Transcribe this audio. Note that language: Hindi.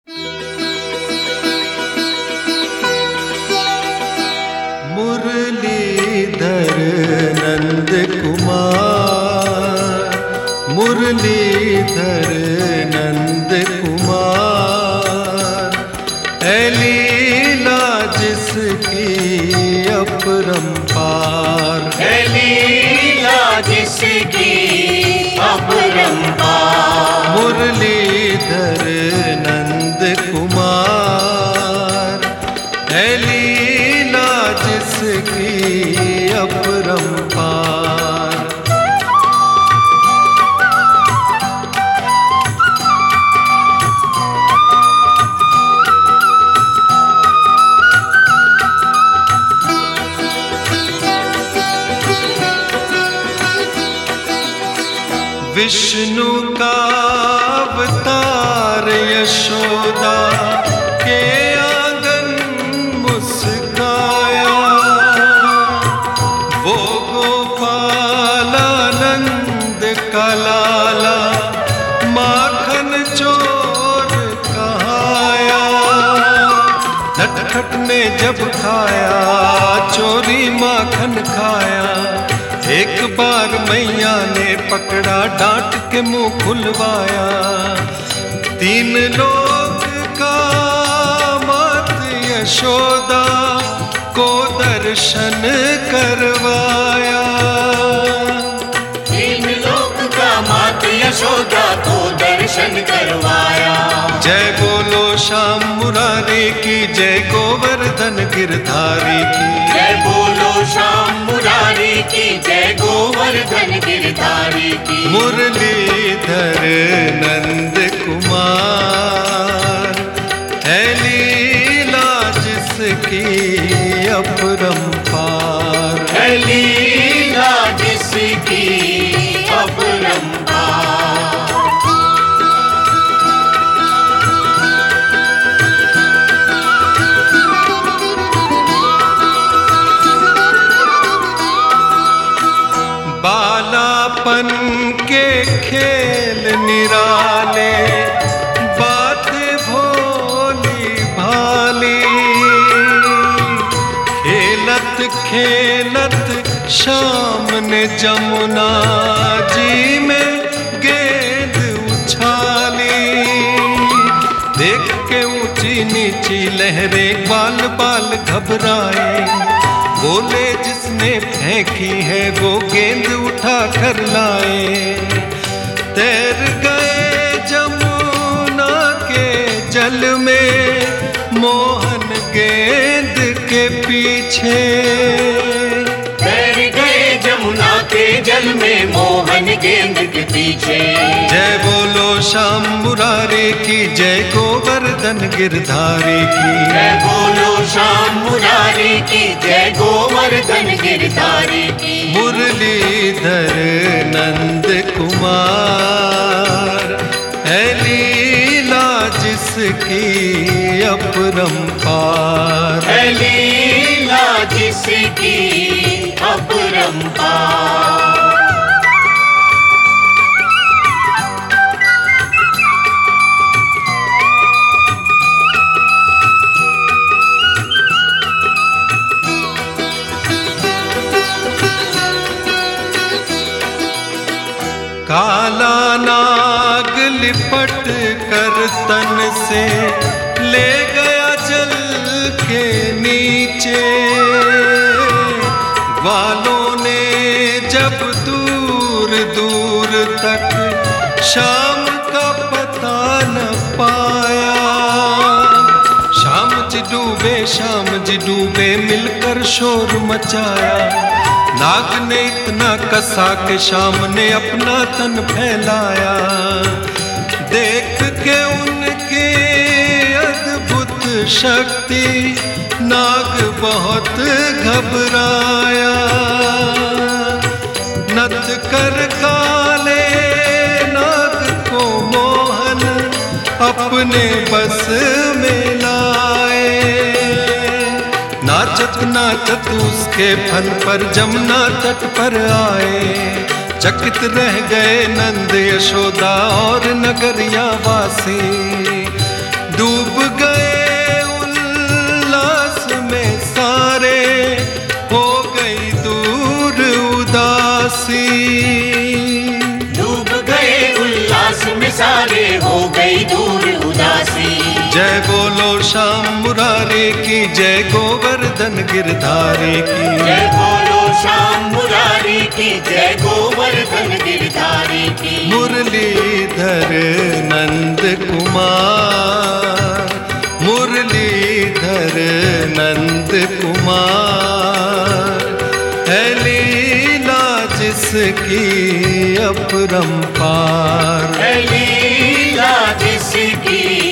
मुरलीधर नंद कुमार, मुरलीधर नंद कुमार, है लीला जिसकी अपरंपार, है लीला जिसकी अपरंपार। मुरलीधर नंद कुमार, है लीला जिसकी अपरंपार। विष्णु का अवतार यशोदा के आंगन मुस्काया, वो गोपालानंद का लाला माखन चोर कहाया। नटखट ने जब खाया चोरी माखन खाया, एक बार मैया ने पकड़ा डांट के मुंह खुलवाया। तीन लोग का मात यशोदा को दर्शन करवाया। तीन लोग का मात यशोदा को दर्शन करवाया। जय बोलो श्याम मुरारी की, जय गोवर्धन गिरधारी की, जय बोलो श्याम मुरारी की, जय गोवर्धन गिरधारी की। मुरलीधर नंद कुमार, है लीला जिसकी अपरंपार, है लीला जिसकी अपरंपार। बालापन के खेल निराले, बातें भोली भाली, खेलत खेलत शाम ने जमुना जी में गेंद उछाली। देख के ऊंची नीची लहरें बाल बाल घबराए, बोले जिसने फेंकी है वो गेंद उठा कर लाए। तैर गए जमुना के जल में मोहन गेंद के पीछे, तैर गए जमुना के जल में मोहन गेंद के पीछे। जय बोलो श्याम मुरारी की, जय गोवर्धन गिरधारी की, जय बोलो श्याम मुरारी की, जय गोवर्धन गिरधारी की। मुरलीधर नंद कुमार, है लीला जिसकी अपरंपार, है लीला जिसकी अपरंपार। काला नाग लिपट कर तन से ले गया जल के नीचे। ग्वालों ने जब दूर दूर तक शाम का पता न पाया, शाम जी डूबे मिलकर शोर मचाया। नाग ने इतना कसा के शाम ने अपना तन फैलाया। देख के उनकी अद्भुत शक्ति नाग बहुत घबराया। नत कर काले नाग को मोहन अपने बस में लाए। नाचत नाचत उसके फन पर जमुना तट पर आए। चकित रह गए नंद यशोदा और नगरिया वासी। डूब हो गई दूर उदासी। जय बोलो श्याम मुरारी की, जय गोवर्धन गिरधारी की। जय बोलो श्याम मुरारी की, जय गोवर्धन गिरधारी की। मुरलीधर नंद कुमार, मुरलीधर नंद कुमार, है लीला जिसकी अपरंपार, है लीला जिसकी